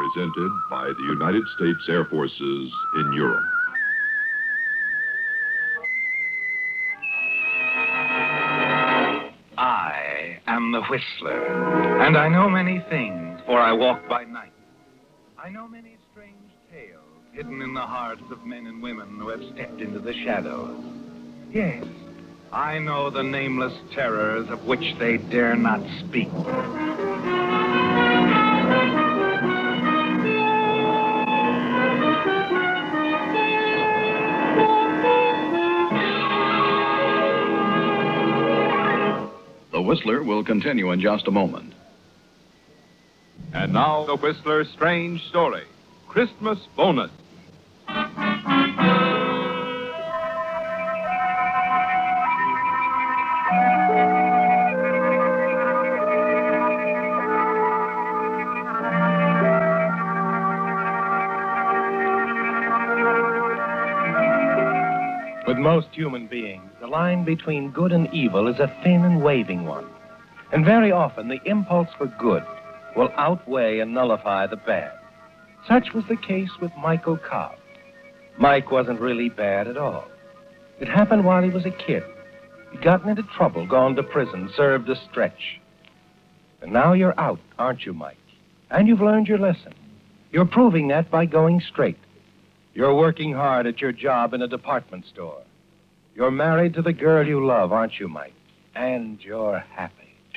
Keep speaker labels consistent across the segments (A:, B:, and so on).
A: presented by the United States Air Forces in Europe.
B: I am the Whistler, and I know many things, for I walk by night. I know many strange tales hidden in the hearts of men and women who have stepped into the shadows. Yes, I know the nameless terrors of which they dare not speak.
C: The Whistler will continue in just a moment.
A: And now, the Whistler's strange story, Christmas Bonus.
D: With most human beings, the line between good and evil is a thin and waving one. And very often, the impulse for good will outweigh and nullify the bad. Such was the case with Michael Cobb. Mike wasn't really bad at all. It happened while he was a kid. He'd gotten into trouble, gone to prison, served a stretch. And now you're out, aren't you, Mike? And you've learned your lesson. You're proving that by going straight. You're working hard at your job in a department store. You're married to the girl you love, aren't you, Mike? And you're happy.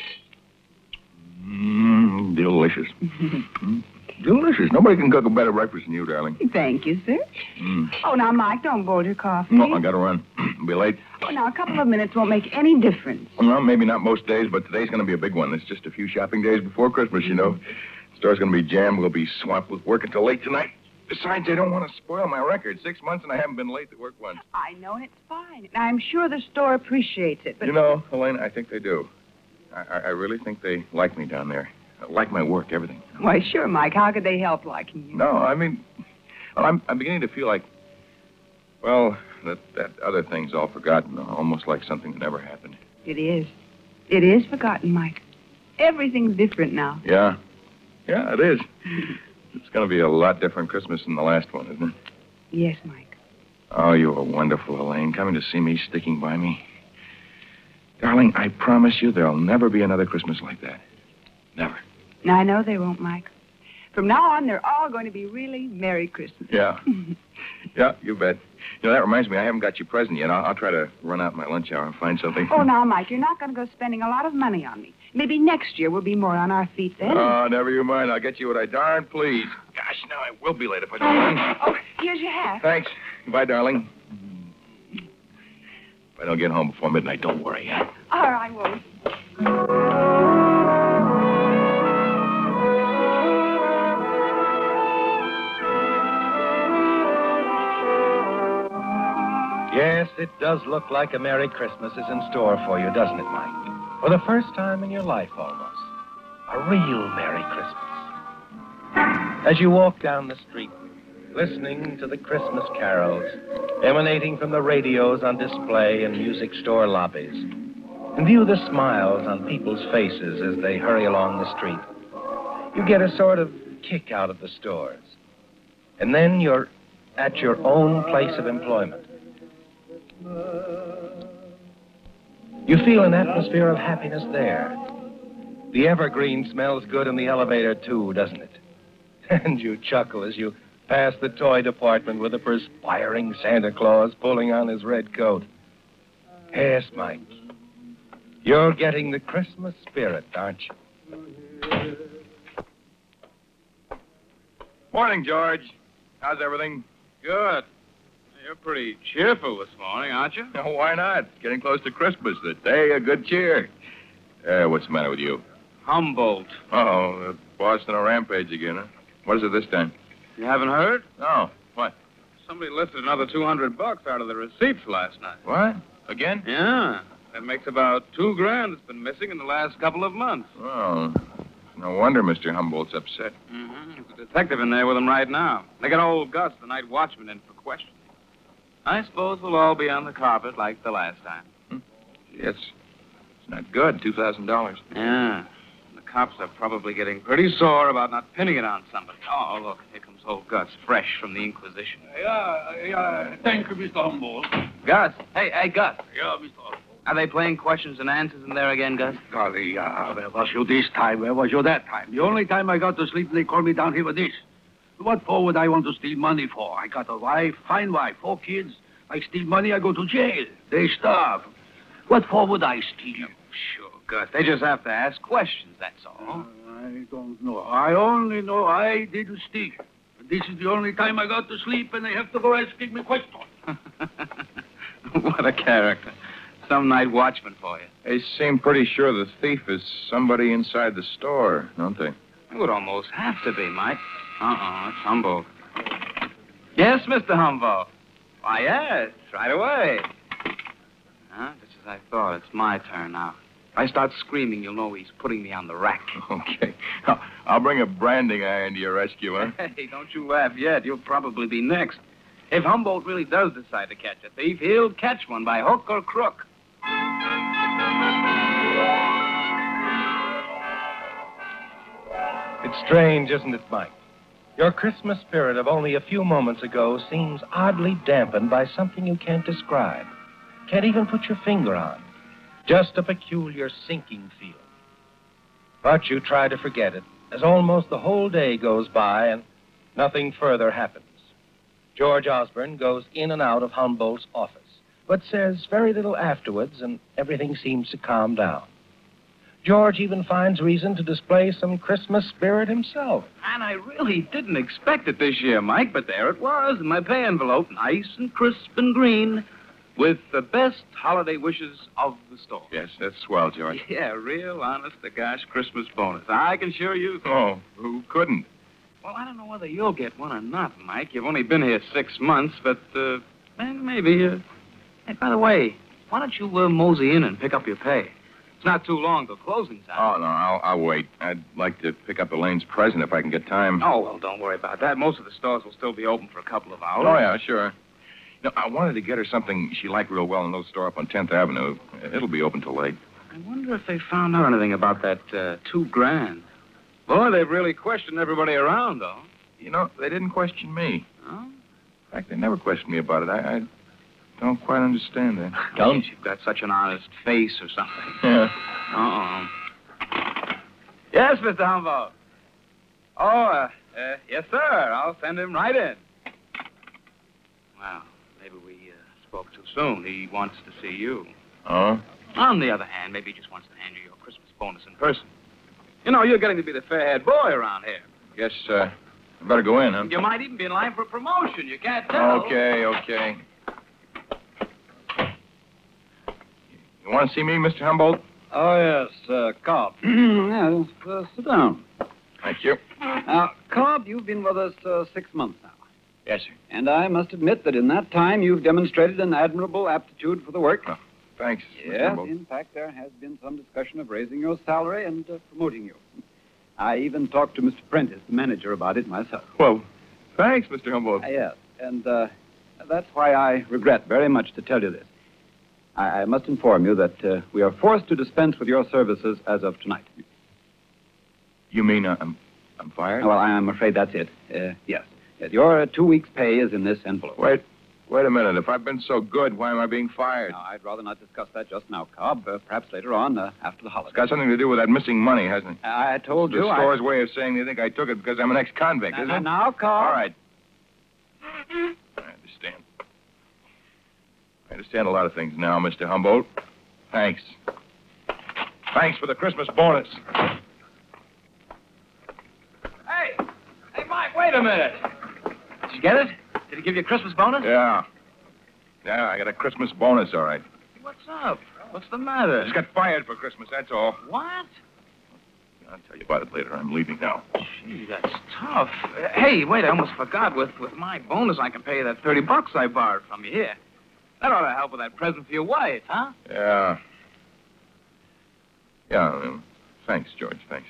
E: Delicious. Delicious. Nobody can cook a better breakfast than you, darling.
F: Thank you, sir. Oh, now, Mike, don't boil your coffee.
E: No, I gotta run. I'll be late.
F: Oh, now, a couple of minutes won't make any difference.
E: Well, maybe not most days, but today's gonna be a big one. It's just a few shopping days before Christmas, you know. The store's gonna be jammed. We'll be swamped with work until late tonight. Besides, I don't want to spoil my record. 6 months and I haven't been late to work once.
F: I know, and it's fine. And I'm sure the store appreciates it, but...
E: You know, Elaine, I think they do. I really think they like me down there. Like my work, everything.
F: Why, sure, Mike. How could they help liking you?
E: No, I mean, well, I'm beginning to feel like, well, that other thing's all forgotten, almost like something that never happened.
F: It is. It is forgotten, Mike. Everything's different now.
E: Yeah. Yeah, it is. It's going to be a lot different Christmas than the last one, isn't it?
F: Yes, Mike.
E: Oh, you were wonderful, Elaine, coming to see me, sticking by me. Darling, I promise you there'll never be another Christmas like that. Never.
F: I know they won't, Mike. From now on, they're all going to be really Merry Christmas.
E: Yeah. Yeah, you bet. You know, that reminds me, I haven't got your present yet. I'll try to run out my lunch hour and find something.
F: Oh, now, Mike, you're not going to go spending a lot of money on me. Maybe next year we'll be more on our feet then.
E: Oh, never you mind. I'll get you what I darn please. Gosh, now I will be late if I don't run.
F: Oh, here's your hat.
E: Thanks. Goodbye, darling. If I don't get home before midnight, don't worry.
F: All right, I won't.
D: Yes, it does look like a Merry Christmas is in store for you, doesn't it, Mike? For the first time in your life, almost. A real Merry Christmas. As you walk down the street, listening to the Christmas carols emanating from the radios on display in music store lobbies, and view the smiles on people's faces as they hurry along the street, you get a sort of kick out of the stores. And then you're at your own place of employment. You feel an atmosphere of happiness there. The evergreen smells good in the elevator, too, doesn't it? And you chuckle as you pass the toy department with a perspiring Santa Claus pulling on his red coat. Yes, Mike. You're getting the Christmas spirit, aren't you?
E: Morning, George. How's everything?
G: Good. You're pretty cheerful this morning, aren't you?
E: Oh, why not? It's getting close to Christmas. The day of good cheer. What's the matter with you?
G: Humboldt.
E: Oh, Boston on a rampage again, huh? What is it this time?
G: You haven't heard?
E: No. What?
G: Somebody lifted another $200 out of the receipts last night.
E: What? Again?
G: Yeah. That makes about $2,000 that's been missing in the last couple of months.
E: Oh, no wonder Mr. Humboldt's upset.
G: Mm-hmm. There's a detective in there with him right now. They got old Gus, the night watchman, in for questioning. I suppose we'll all be on the carpet like the last time.
E: Yes. It's not good, $2,000.
G: Yeah. The cops are probably getting pretty sore about not pinning it on somebody. Oh, look, here comes old Gus, fresh from the Inquisition.
H: Yeah. Thank you, Mr. Humboldt.
G: Gus. Hey, Gus.
H: Yeah, Mr. Humboldt.
G: Are they playing questions and answers in there again, Gus?
H: Golly, where was you this time? Where was you that time? The only time I got to sleep, they called me down here with this. What for would I want to steal money for? I got a wife, fine wife, 4 kids. I steal money, I go to jail. They starve. What for would I steal?
G: Sure, Gus. They just have to ask questions, that's all.
H: I don't know. I only know I didn't steal. This is the only time I got to sleep, and they have to go asking me questions.
G: What a character. Some night watchman for you.
E: They seem pretty sure the thief is somebody inside the store, don't they?
G: It would almost have to be, Mike. It's Humboldt. Yes, Mr. Humboldt. Why, yes, right away. Just as I thought. It's my turn now. If I start screaming, you'll know he's putting me on the rack.
E: Okay. I'll bring a branding iron to your rescue, huh?
G: Hey, don't you laugh yet. You'll probably be next. If Humboldt really does decide to catch a thief, he'll catch one by hook or crook.
D: It's strange, isn't it, Mike? Your Christmas spirit of only a few moments ago seems oddly dampened by something you can't describe. Can't even put your finger on. Just a peculiar sinking feeling. But you try to forget it, as almost the whole day goes by and nothing further happens. George Osborne goes in and out of Humboldt's office, but says very little afterwards, and everything seems to calm down. George even finds reason to display some Christmas spirit himself.
G: And I really didn't expect it this year, Mike, but there it was in my pay envelope, nice and crisp and green, with the best holiday wishes of the store.
E: Yes, that's swell, George.
G: Yeah, real honest-to-gosh Christmas bonus. I can sure use it.
E: Oh, who couldn't?
G: Well, I don't know whether you'll get one or not, Mike. You've only been here 6 months, but, maybe. Hey, by the way, why don't you mosey in and pick up your pay? It's not too long till closing time.
E: Oh, no, I'll wait. I'd like to pick up Elaine's present if I can get time.
G: Oh, well, don't worry about that. Most of the stores will still be open for a couple of hours.
E: Oh, yeah, sure. You know, I wanted to get her something she liked real well in a little store up on 10th Avenue. It'll be open till late.
G: I wonder if they found out anything about that $2,000. Boy, they've really questioned everybody around, though.
E: You know, they didn't question me.
G: Oh?
E: In fact, they never questioned me about it. I don't quite understand that.
G: Tell them you've got such an honest face or something.
E: Yeah.
G: Yes, Mr. Humboldt. Oh, yes, sir. I'll send him right in. Well, maybe we spoke too soon. He wants to see you.
E: Oh?
G: On the other hand, maybe he just wants to hand you your Christmas bonus in person. You know, you're getting to be the fair-haired boy around here.
E: Guess, I better go in, huh?
G: You might even be in line for a promotion. You can't tell.
E: Okay. You want to see me, Mr. Humboldt?
I: Oh, yes, Cobb. Yes, sit down.
E: Thank you.
I: Now, Cobb, you've been with us 6 months now.
E: Yes, sir.
I: And I must admit that in that time you've demonstrated an admirable aptitude for the work.
E: Oh, thanks, Mr.
I: Yes,
E: Humboldt.
I: in fact, there has been some discussion of raising your salary and promoting you. I even talked to Mr. Prentice, the manager, about it myself.
E: Well, thanks, Mr. Humboldt.
I: Yes, and that's why I regret very much to tell you this. I must inform you that we are forced to dispense with your services as of tonight.
E: You mean I'm fired?
I: Well, I'm afraid that's it. Yes. Your 2 weeks' pay is in this envelope.
E: Wait a minute. If I've been so good, why am I being fired?
I: Now, I'd rather not discuss that just now, Cobb. Perhaps later on, after the holidays.
E: It's got something to do with that missing money, hasn't it?
I: I told you.
E: The store's way of saying they think I took it because I'm an ex-convict, isn't it?
I: Now, Cobb.
E: All right. I understand. I understand a lot of things now, Mr. Humboldt. Thanks. Thanks for the Christmas bonus.
G: Hey, Mike, wait a minute. Did you get it? Did he give you a Christmas bonus?
E: Yeah. Yeah, I got a Christmas bonus, all right.
G: What's up? What's the matter?
E: I just got fired for Christmas, that's all.
G: What?
E: I'll tell you about it later. I'm leaving now.
G: Gee, that's tough. Hey, wait, I almost forgot. With my bonus, I can pay you that $30 I borrowed from you here. That ought to help with that present for your wife, huh?
E: Yeah. Yeah, thanks, George, thanks.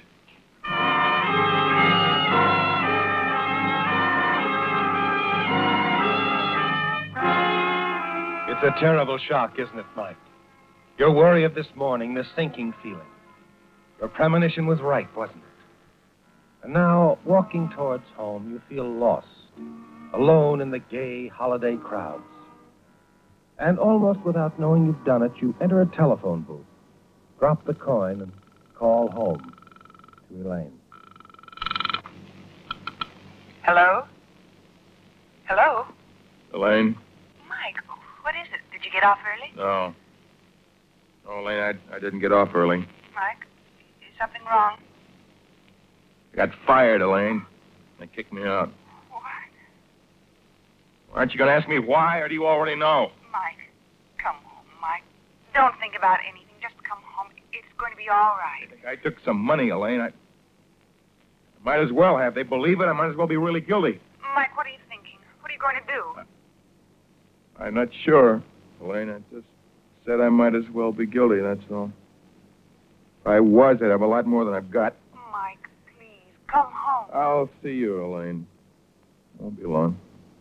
D: It's a terrible shock, isn't it, Mike? Your worry of this morning, the sinking feeling. Your premonition was right, wasn't it? And now, walking towards home, you feel lost, alone in the gay holiday crowds. And almost without knowing you've done it, you enter a telephone booth, drop the coin, and call home to Elaine.
F: Hello? Hello?
E: Elaine?
F: Mike, what is it? Did you get off early?
E: No. No, Elaine, I didn't get off early.
F: Mike, is something wrong?
E: I got fired, Elaine. They kicked me out.
F: What?
E: Aren't you going to ask me why, or do you already know?
F: Mike, come home, Mike. Don't think about anything. Just come home. It's going to be all right.
E: I took some money, Elaine. I might as well have. They believe it. I might as well be really guilty.
F: Mike, what are you thinking? What are you going to do?
E: I'm not sure, Elaine. I just said I might as well be guilty, that's all. If I was, I'd have a lot more than I've got.
F: Mike, please, come home.
E: I'll see you, Elaine. Won't be long.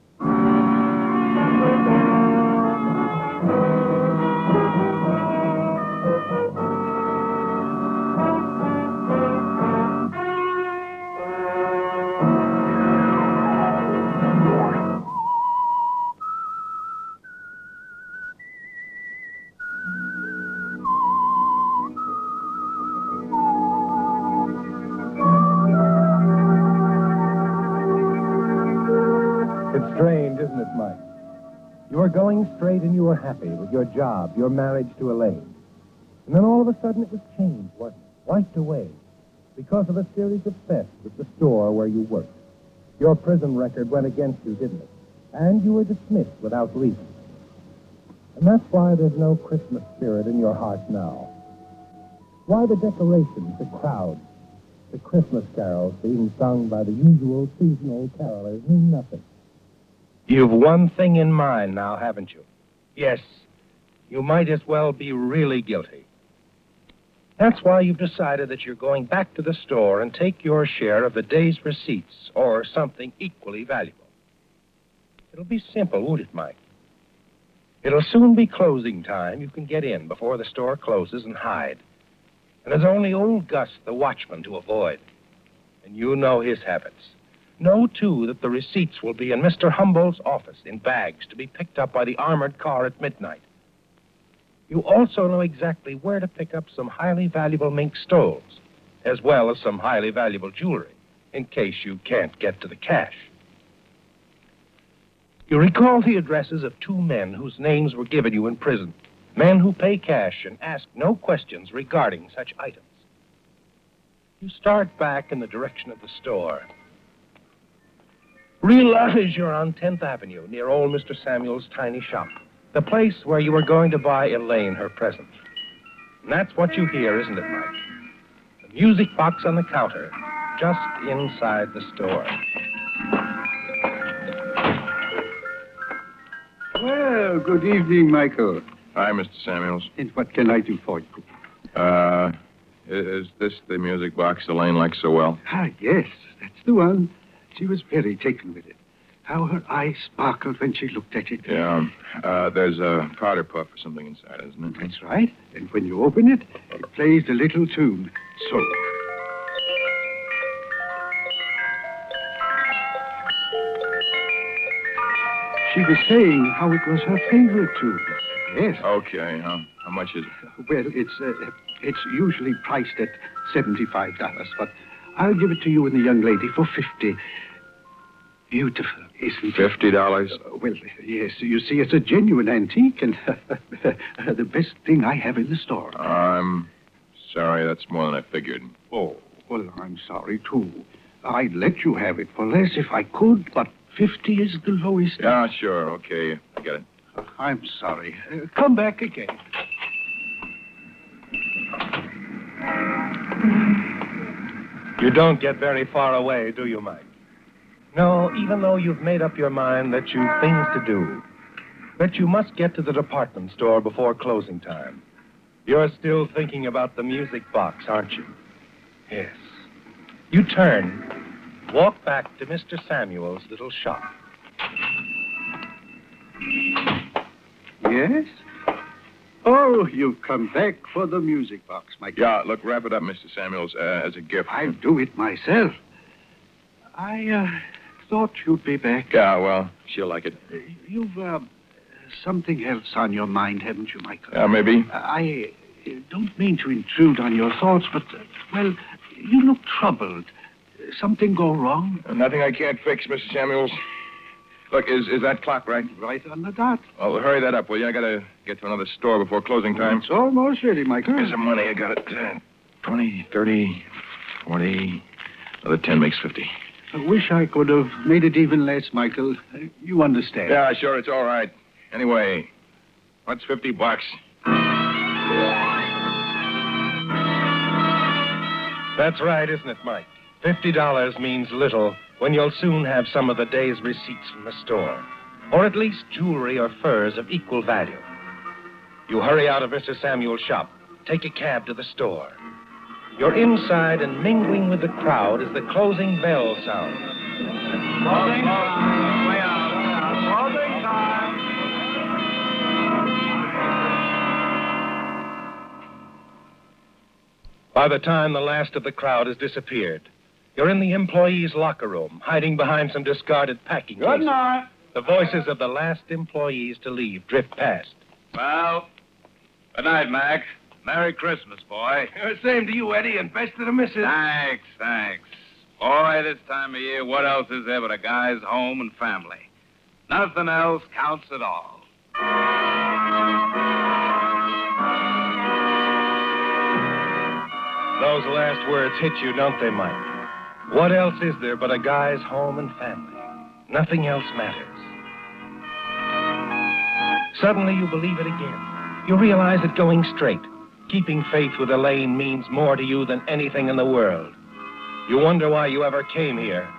D: It's strange, isn't it, Mike? You were going straight and you were happy with your job, your marriage to Elaine. And then all of a sudden it was changed, wasn't it? Wiped away. Because of a series of thefts at the store where you worked. Your prison record went against you, didn't it? And you were dismissed without reason. And that's why there's no Christmas spirit in your heart now. Why the decorations, the crowds, the Christmas carols being sung by the usual seasonal carolers mean nothing. You've one thing in mind now, haven't you? Yes, you might as well be really guilty. That's why you've decided that you're going back to the store and take your share of the day's receipts, or something equally valuable. It'll be simple, won't it, Mike? It'll soon be closing time. You can get in before the store closes and hide. And there's only old Gus, the watchman, to avoid. And you know his habits. Know, too, that the receipts will be in Mr. Humboldt's office in bags to be picked up by the armored car at midnight. You also know exactly where to pick up some highly valuable mink stoles, as well as some highly valuable jewelry, in case you can't get to the cash. You recall the addresses of two men whose names were given you in prison, men who pay cash and ask no questions regarding such items. You start back in the direction of the store. Realize you're on 10th Avenue, near old Mr. Samuel's tiny shop, the place where you were going to buy Elaine her present. And that's what you hear, isn't it, Mike? The music box on the counter, just inside the store.
H: Well, good evening, Michael.
E: Hi, Mr. Samuels.
H: And what can I do for you?
E: Is this the music box Elaine likes so well?
H: Ah, yes, that's the one. She was very taken with it. How her eyes sparkled when she looked at it.
E: Yeah. There's a powder puff or something inside, isn't it?
H: That's right. And when you open it, it plays a little tune. So. She was saying how it was her favorite tune. Yes.
E: Okay. How much is it?
H: Well, it's usually priced at $75, but I'll give it to you and the young lady for $50. Beautiful, isn't it?
E: $50?
H: Well, yes. You see, it's a genuine antique and the best thing I have in the store.
E: I'm sorry. That's more than I figured.
H: Oh, well, I'm sorry, too. I'd let you have it for less if I could, but 50 is the lowest.
E: Yeah, sure. Okay. I get it.
H: I'm sorry. Come back again.
D: You don't get very far away, do you, Mike? No, even though you've made up your mind that you've things to do, that you must get to the department store before closing time. You're still thinking about the music box, aren't you? Yes. You turn, walk back to Mr. Samuel's little shop.
H: Yes? Oh, you've come back for the music box, Michael.
E: Yeah, look, wrap it up, Mr. Samuels, as a gift.
H: I'll do it myself. I thought you'd be back.
E: Yeah, well, she'll like it.
H: You've something else on your mind, haven't you, Michael?
E: Yeah, maybe.
H: I don't mean to intrude on your thoughts, but, well, you look troubled. Something go wrong?
E: Nothing I can't fix, Mr. Samuels. Look, is that clock right?
H: Right on the dot.
E: Well, hurry that up, will you? I gotta get to another store before closing time.
H: It's almost ready, Michael.
E: Here's the money. I got it. 20, 30, 40. Another 10 makes 50.
H: I wish I could have made it even less, Michael. You understand.
E: Yeah, sure, it's all right. Anyway, what's $50?
D: That's right, isn't it, Mike? $50 means little when you'll soon have some of the day's receipts from the store, or at least jewelry or furs of equal value. You hurry out of Mr. Samuel's shop, take a cab to the store. You're inside and mingling with the crowd as the closing bell sounds.
G: Closing time. Way out. Closing time.
D: By the time the last of the crowd has disappeared, you're in the employees' locker room, hiding behind some discarded packing cases.
G: Good night.
D: The voices of the last employees to leave drift past.
C: Well, good night, Mac. Merry Christmas, boy.
H: Same to you, Eddie, and best to the missus.
C: Thanks. Boy, this time of year, what else is there but a guy's home and family? Nothing else counts at all.
D: Those last words hit you, don't they, Mike? What else is there but a guy's home and family? Nothing else matters. Suddenly you believe it again. You realize that going straight, keeping faith with Elaine means more to you than anything in the world. You wonder why you ever came here.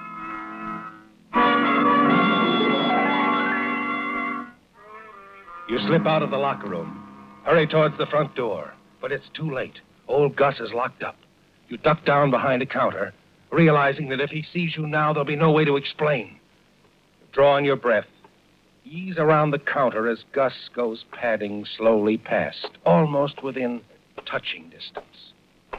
D: You slip out of the locker room, hurry towards the front door, but it's too late. Old Gus is locked up. You duck down behind a counter, realizing that if he sees you now, there'll be no way to explain. You draw on your breath, ease around the counter as Gus goes padding slowly past, almost within touching distance.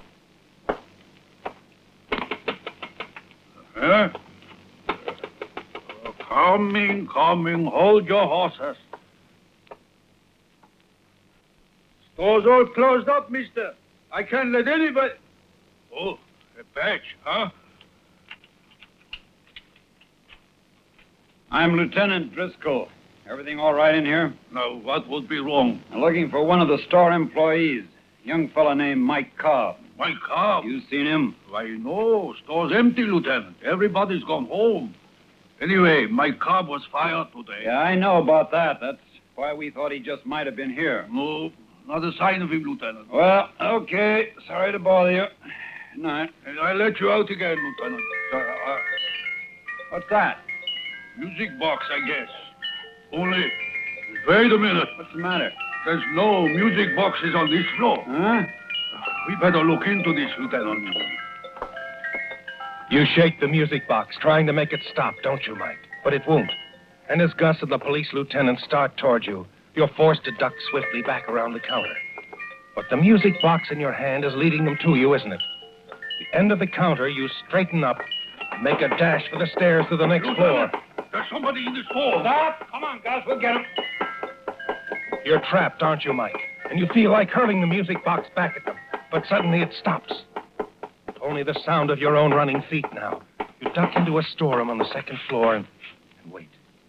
H: Coming. Hold your horses. Store's all closed up, mister. I can't let anybody... Oh, a badge, huh?
I: I'm Lieutenant Driscoll. Everything all right in here?
H: Now, what would be wrong?
I: I'm looking for one of the store employees. Young fella named Mike Cobb.
H: Mike Cobb?
I: You seen him?
H: Why, no. Store's empty, Lieutenant. Everybody's gone home. Anyway, Mike Cobb was fired today.
I: Yeah, I know about that. That's why we thought he just might have been here.
H: No, not a sign of him, Lieutenant.
I: Well, okay. Sorry to bother you. Good night.
H: And I'll let you out again, Lieutenant.
I: What's that?
H: Music box, I guess. Only, wait a minute.
I: What's the matter?
H: There's no music boxes on this floor.
I: Huh?
H: We better look into this, Lieutenant.
D: You shake the music box, trying to make it stop, don't you, Mike? But it won't. And as Gus and the police lieutenant start toward you, you're forced to duck swiftly back around the counter. But the music box in your hand is leading them to you, isn't it? The end of the counter, you straighten up and make a dash for the stairs to the next floor.
H: There's somebody in this hall.
G: Stop! Come on, Gus, we'll get him.
D: You're trapped, aren't you, Mike? And you feel like hurling the music box back at them. But suddenly it stops. Only the sound of your own running feet now. You duck into a storeroom on the second floor and wait.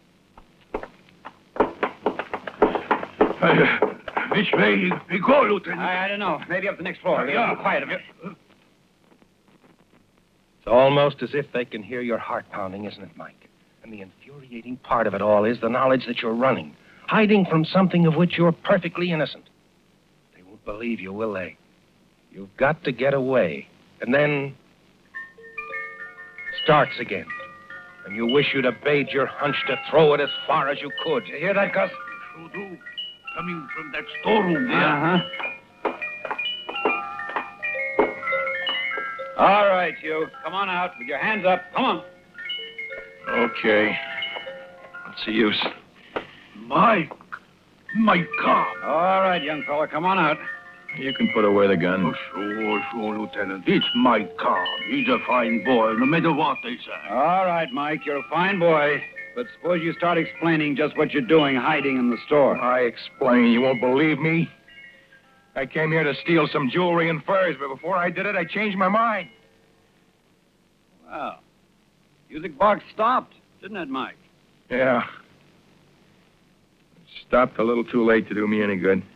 H: Which way we go, Lieutenant?
I: I don't know. Maybe up the next floor.
H: Yeah.
I: Be quiet a bit.
D: It's almost as if they can hear your heart pounding, isn't it, Mike? And the infuriating part of it all is the knowledge that you're running, hiding from something of which you're perfectly innocent. They won't believe you, will they? You've got to get away. And then starts again. And you wish you'd obeyed your hunch to throw it as far as you could. You hear that, Gus?
H: Sure do. Coming from that storeroom there.
I: Uh-huh. All right, you. Come on out with your hands up. Come on.
E: Okay. What's the use?
H: Mike, My car.
I: All right, young fella, come on out.
E: You can put away the gun.
H: Oh, sure, Lieutenant. It's my car. He's a fine boy, no matter what they say.
I: All right, Mike, you're a fine boy. But suppose you start explaining just what you're doing hiding in the store.
E: I explain. You won't believe me. I came here to steal some jewelry and furs, but before I did it, I changed my mind.
I: Well, music box stopped, didn't it, Mike?
E: Yeah. Stopped a little too late to do me any good.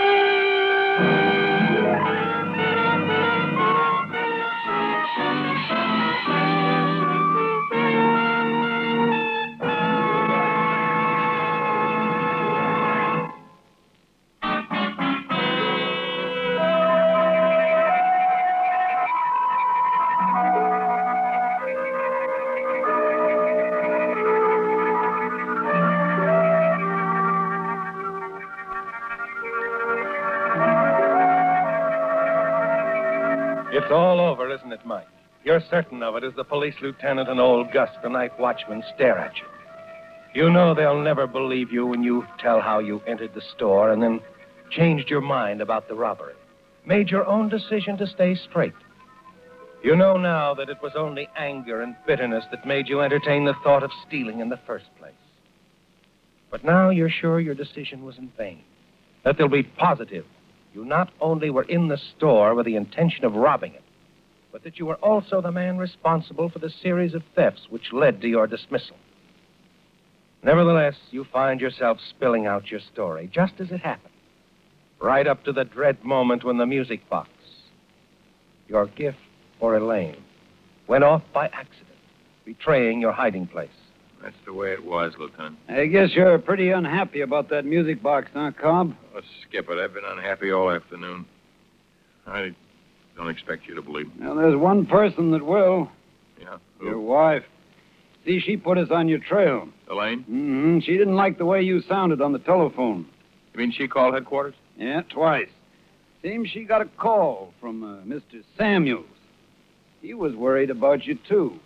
D: It's all over, isn't it, Mike? You're certain of it as the police lieutenant and old Gus, the night watchman, stare at you. You know they'll never believe you when you tell how you entered the store and then changed your mind about the robbery. Made your own decision to stay straight. You know now that it was only anger and bitterness that made you entertain the thought of stealing in the first place. But now you're sure your decision was in vain. That they'll be positive. You not only were in the store with the intention of robbing it, but that you were also the man responsible for the series of thefts which led to your dismissal. Nevertheless, you find yourself spilling out your story just as it happened, right up to the dread moment when the music box, your gift for Elaine, went off by accident, betraying your hiding place.
E: That's the way it was, Lieutenant.
I: I guess you're pretty unhappy about that music box, huh, Cobb?
E: Oh, skip it. I've been unhappy all afternoon. I don't expect you to believe me.
I: Well, there's one person that will.
E: Yeah?
I: Your wife. See, she put us on your trail.
E: Elaine?
I: Mm-hmm. She didn't like the way you sounded on the telephone.
E: You mean she called headquarters?
I: Yeah, twice. Seems she got a call from Mr. Samuels. He was worried about you, too.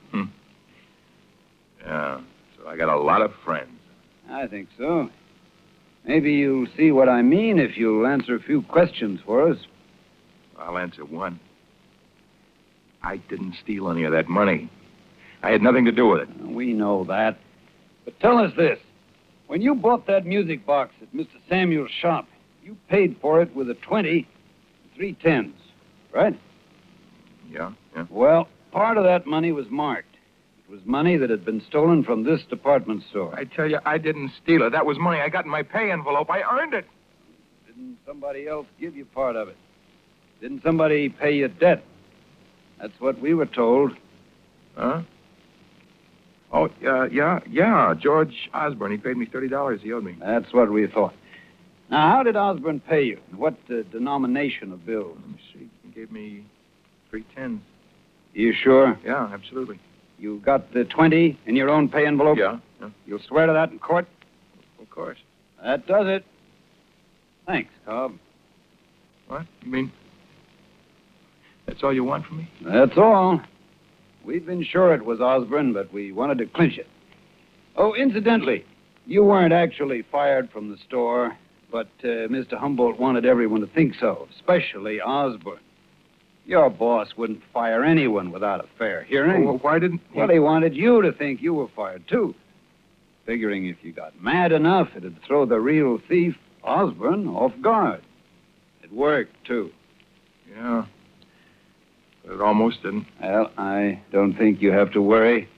E: Yeah, so I got a lot of friends.
I: I think so. Maybe you'll see what I mean if you'll answer a few questions for us.
E: I'll answer one. I didn't steal any of that money. I had nothing to do with it.
I: We know that. But tell us this. When you bought that music box at Mr. Samuel's shop, you paid for it with a 20 and 3 10s, right?
E: Yeah.
I: Well, part of that money was marked. It was money that had been stolen from this department store.
E: I tell you, I didn't steal it. That was money I got in my pay envelope. I earned it.
I: Didn't somebody else give you part of it? Didn't somebody pay you debt? That's what we were told.
E: Huh? Oh, yeah. George Osborne. He paid me $30 he owed me.
I: That's what we thought. Now, how did Osborne pay you? What denomination of bills?
E: Let me see. He gave me 3 10s.
I: You sure?
E: Yeah, absolutely.
I: You got the 20 in your own pay envelope?
E: Yeah.
I: You'll swear to that in court?
E: Of course.
I: That does it. Thanks, Cobb.
E: What? You mean that's all you want from me?
I: That's all. We've been sure it was Osborne, but we wanted to clinch it. Oh, incidentally, you weren't actually fired from the store, but Mr. Humboldt wanted everyone to think so, especially Osborne. Your boss wouldn't fire anyone without a fair hearing.
E: Well, why didn't he...
I: Well, he wanted you to think you were fired, too. Figuring if you got mad enough, it'd throw the real thief, Osborne, off guard. It worked, too.
E: Yeah. But it almost didn't.
I: Well, I don't think you have to worry.